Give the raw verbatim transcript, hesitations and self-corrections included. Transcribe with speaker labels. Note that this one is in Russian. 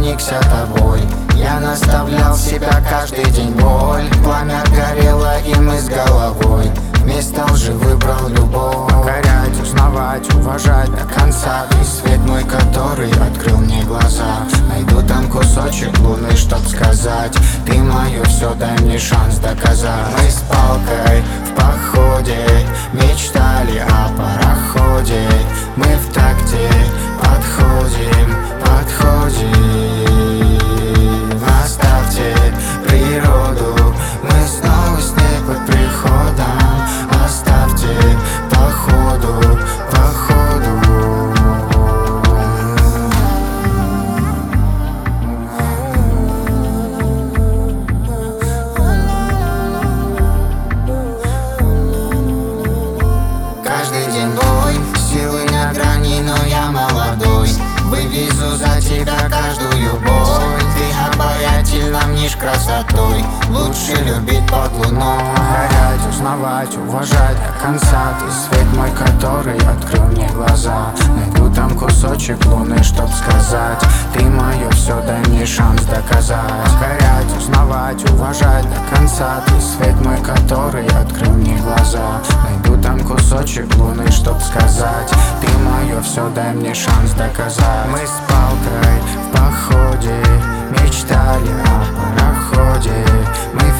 Speaker 1: проникся тобой. Я наставлял себя каждый день боль. Пламя горело, и мы с головой вместо лжи выбрал любовь. Покорять, узнавать, уважать до конца. Ты свет мой, который открыл мне глаза. Найду там кусочек луны, чтоб сказать: ты мое все, дай мне шанс доказать. Мы с палкой в походе мечтали о пароходе. Мы в такте подходим, подходим. Оставьте природу, мы снова с ней под приходом. Оставьте походу, походу. Каждый день бой, силы на грани, но я молодой. Вывезу за тебя каждую боль. Ты обаятельна, мнешь красотой. Лучше любить под луной. Покорять, узнавать, уважать до конца. Ты свет мой, который открыл мне глаза. Найду там кусочек луны, чтоб сказать: ты мое все, дай мне шанс доказать. Покорять, узнавать, уважать до конца. Ты свет мой, который открыл мне глаза. Найду там кусочек луны, чтоб сказать: ты мое все, дай мне шанс доказать. Мы с палкой в походе мечтали о пароходе. Мы